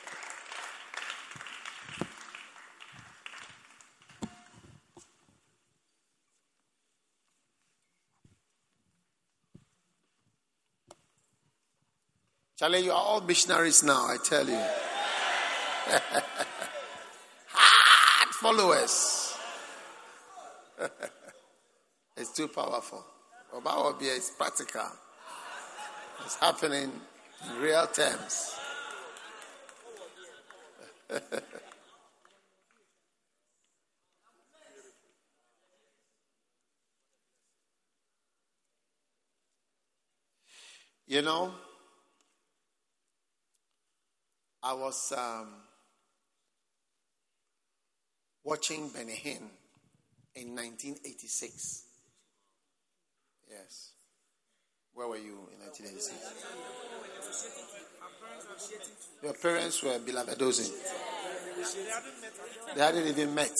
Charlie, you are all missionaries now, I tell you. Hard followers. It's too powerful. Obawabia is practical. It's happening in real terms. You know, I was watching Benny Hinn in 1986. Yes. Where were you in 1986? Your parents were beloved dozing. They hadn't even met.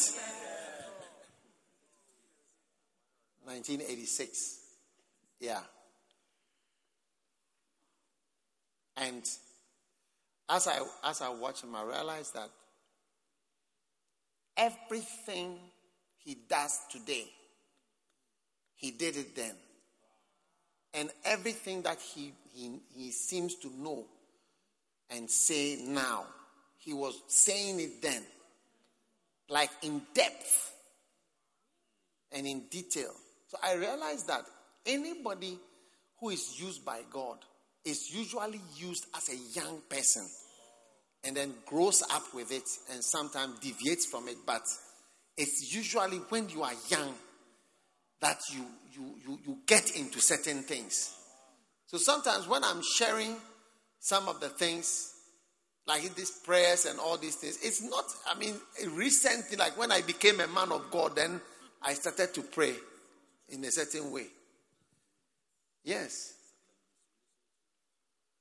1986. Yeah. And as I watch him, I realize that everything he does today, he did it then. And everything that he seems to know and say now, he was saying it then. Like in depth and in detail. So I realized that anybody who is used by God is usually used as a young person and then grows up with it and sometimes deviates from it. But it's usually when you are young that you get into certain things. So sometimes when I'm sharing some of the things, like these prayers and all these things, it's not, recently, like when I became a man of God, then I started to pray in a certain way. Yes.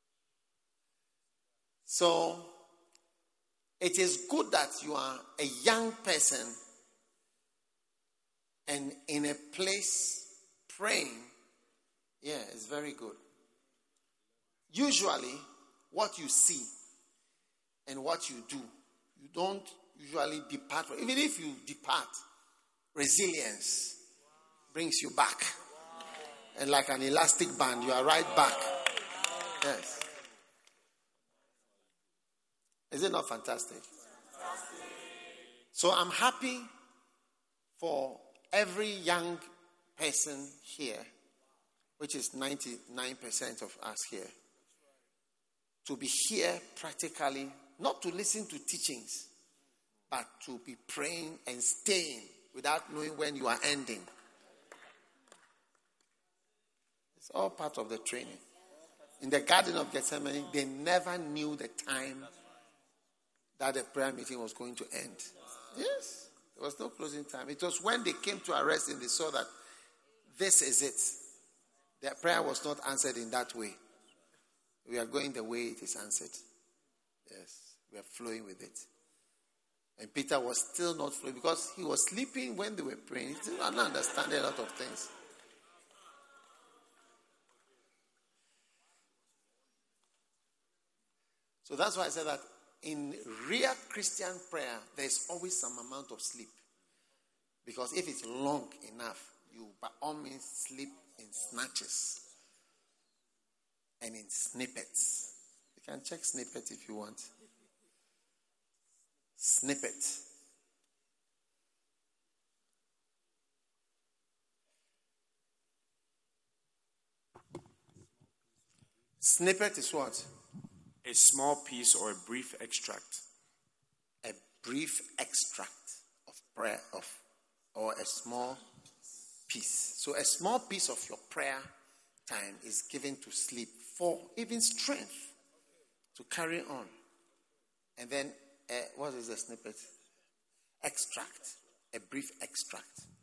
So, it is good that you are a young person and in a place praying. Yeah, it's very good. Usually, what you see and what you do, you don't usually depart. Even if you depart, resilience brings you back. And like an elastic band, you are right back. Yes. Is it not fantastic? So I'm happy for every young person here, which is 99% of us here, to be here practically, not to listen to teachings, but to be praying and staying without knowing when you are ending. It's all part of the training. In the Garden of Gethsemane, they never knew the time that the prayer meeting was going to end. Yes, there was no closing time. It was when they came to arrest him, they saw that this is it. Their prayer was not answered in that way. We are going the way it is answered. Yes, we are flowing with it. And Peter was still not flowing because he was sleeping when they were praying. He did not understand a lot of things. So that's why I said that in real Christian prayer, there's always some amount of sleep. Because if it's long enough, you by all means sleep in snatches and in snippets. You can check snippet if you want. Snippet. Snippet is what? A small piece or a brief extract. A brief extract of prayer or a small piece. So a small piece of your prayer time is given to sleep for even strength to carry on. And then, what is the snippet? Extract. A brief extract.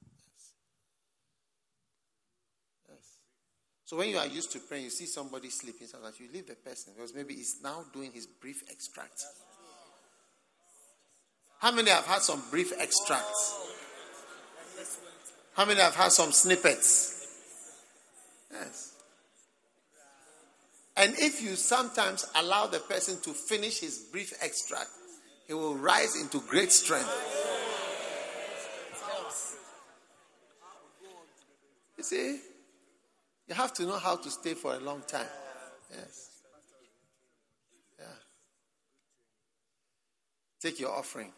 Yes. So when you are used to praying, you see somebody sleeping, so that you leave the person because maybe he's now doing his brief extract. How many have had some brief extracts? How many have had some snippets? Yes. And if you sometimes allow the person to finish his brief extract, he will rise into great strength. You see, you have to know how to stay for a long time. Yes. Yeah. Take your offering.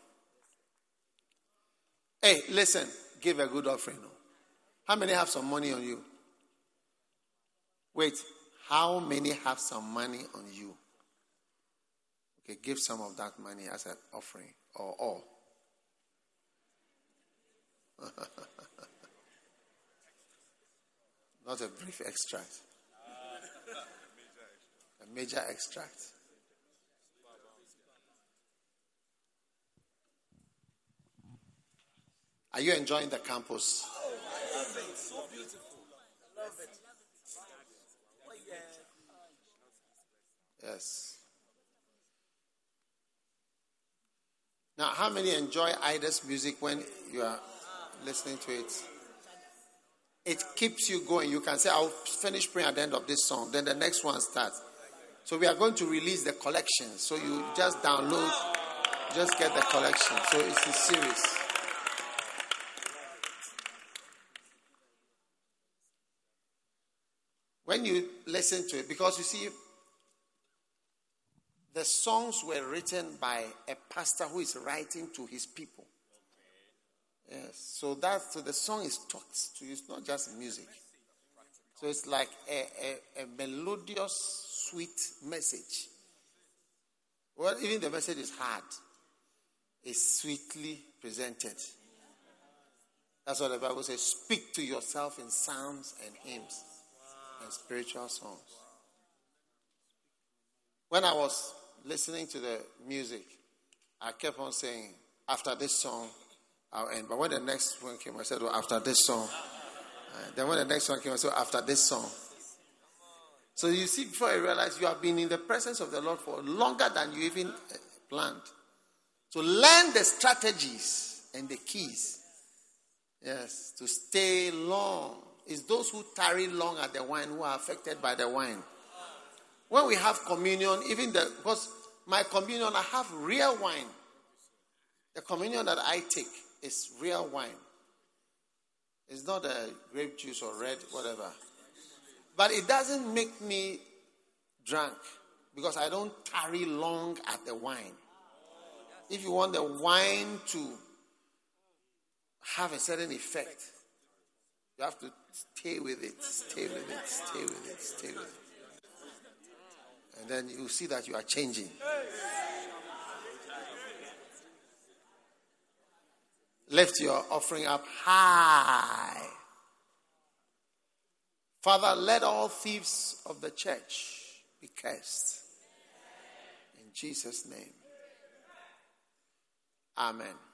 Hey, listen, give a good offering. How many have some money on you? Wait, how many have some money on you? Okay, give some of that money as an offering or all. Not a brief extract. A major extract. Are you enjoying the campus? I love it. So beautiful. I love it. Yes. Now, how many enjoy Ida's music when you are listening to it? It keeps you going. You can say, I'll finish praying at the end of this song. Then the next one starts. So we are going to release the collection. So you just download, just get the collection. So it's a series. When you listen to it, because you see, the songs were written by a pastor who is writing to his people. Yes, so the song is talked to you. It's not just music. So it's like a melodious, sweet message. Well, even the message is hard. It's sweetly presented. That's what the Bible says. Speak to yourself in psalms and hymns and spiritual songs. When I was listening to the music, I kept on saying, after this song, I'll end. But when the next one came, I said, well, after this song. Then when the next one came, I said, after this song. So you see, before you realize, you have been in the presence of the Lord for longer than you even planned. So learn the strategies and the keys. Yes, to stay long. It's those who tarry long at the wine who are affected by the wine. When we have communion, because my communion, I have real wine. The communion that I take is real wine. It's not a grape juice or red, whatever. But it doesn't make me drunk because I don't tarry long at the wine. If you want the wine to have a certain effect, you have to stay with it, stay with it, stay with it, stay with it. And then you see that you are changing. Lift your offering up high. Father, let all thieves of the church be cursed. In Jesus' name. Amen.